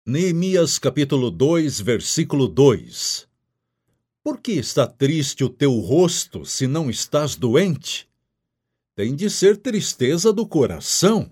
Neemias capítulo 2, versículo 2. Por que está triste o teu rosto, se não estás doente? Tem de ser tristeza do coração.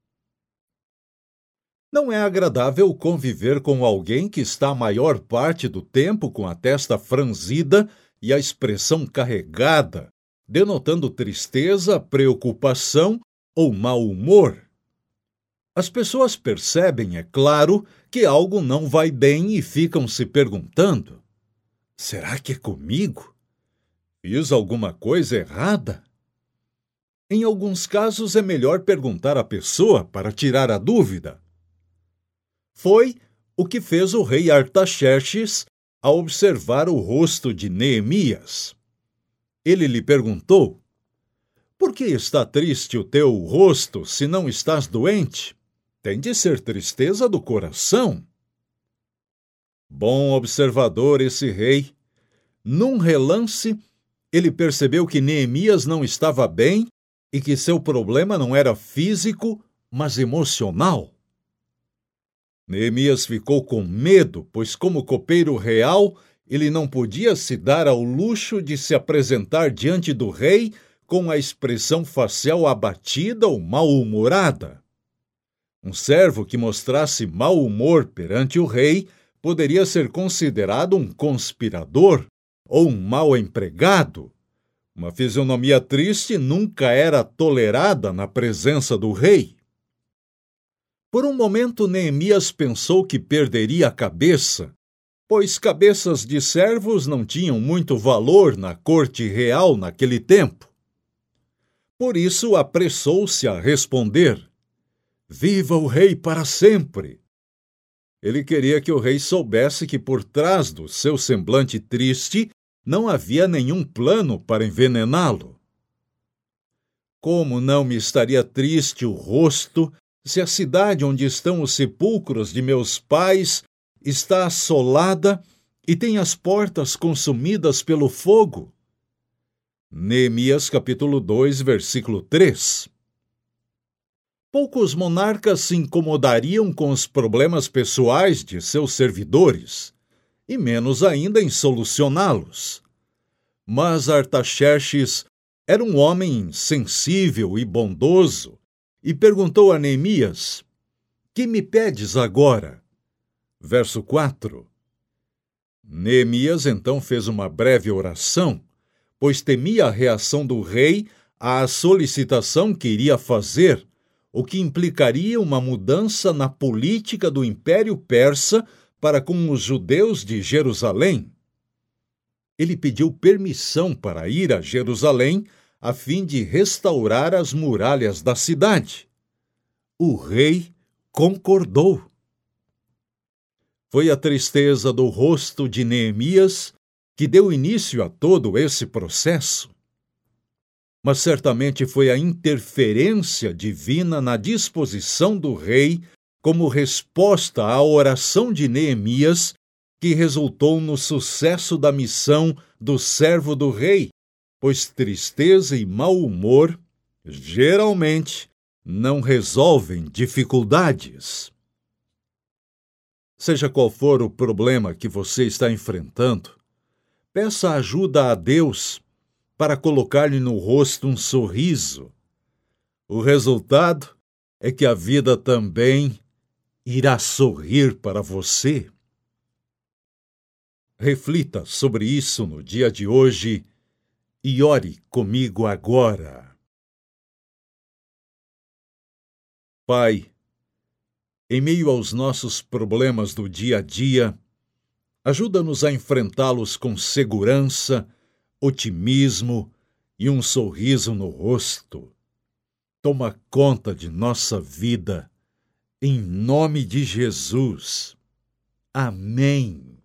Não é agradável conviver com alguém que está a maior parte do tempo com a testa franzida e a expressão carregada, denotando tristeza, preocupação ou mau humor. As pessoas percebem, é claro, que algo não vai bem e ficam se perguntando: será que é comigo? Fiz alguma coisa errada? Em alguns casos é melhor perguntar à pessoa para tirar a dúvida. Foi o que fez o rei Artaxerxes ao observar o rosto de Neemias. Ele lhe perguntou: por que está triste o teu rosto, se não estás doente? Tem de ser tristeza do coração. Bom observador esse rei. Num relance, ele percebeu que Neemias não estava bem e que seu problema não era físico, mas emocional. Neemias ficou com medo, pois como copeiro real, ele não podia se dar ao luxo de se apresentar diante do rei com a expressão facial abatida ou mal-humorada. Um servo que mostrasse mau humor perante o rei poderia ser considerado um conspirador ou um mau empregado. Uma fisionomia triste nunca era tolerada na presença do rei. Por um momento, Neemias pensou que perderia a cabeça, pois cabeças de servos não tinham muito valor na corte real naquele tempo. Por isso, apressou-se a responder: viva o rei para sempre! Ele queria que o rei soubesse que por trás do seu semblante triste não havia nenhum plano para envenená-lo. Como não me estaria triste o rosto se a cidade onde estão os sepulcros de meus pais está assolada e tem as portas consumidas pelo fogo? Neemias capítulo 2, versículo 3. Poucos monarcas se incomodariam com os problemas pessoais de seus servidores, e menos ainda em solucioná-los. Mas Artaxerxes era um homem sensível e bondoso, e perguntou a Neemias: que me pedes agora? Verso 4. Neemias então fez uma breve oração, pois temia a reação do rei à solicitação que iria fazer, o que implicaria uma mudança na política do Império Persa para com os judeus de Jerusalém. Ele pediu permissão para ir a Jerusalém a fim de restaurar as muralhas da cidade. O rei concordou. Foi a tristeza do rosto de Neemias que deu início a todo esse processo. Mas certamente foi a interferência divina na disposição do rei como resposta à oração de Neemias que resultou no sucesso da missão do servo do rei, pois tristeza e mau humor geralmente não resolvem dificuldades. Seja qual for o problema que você está enfrentando, peça ajuda a Deus para colocar-lhe no rosto um sorriso. O resultado é que a vida também irá sorrir para você. Reflita sobre isso no dia de hoje e ore comigo agora. Pai, em meio aos nossos problemas do dia a dia, ajuda-nos a enfrentá-los com segurança, otimismo e um sorriso no rosto. Toma conta de nossa vida, em nome de Jesus. Amém.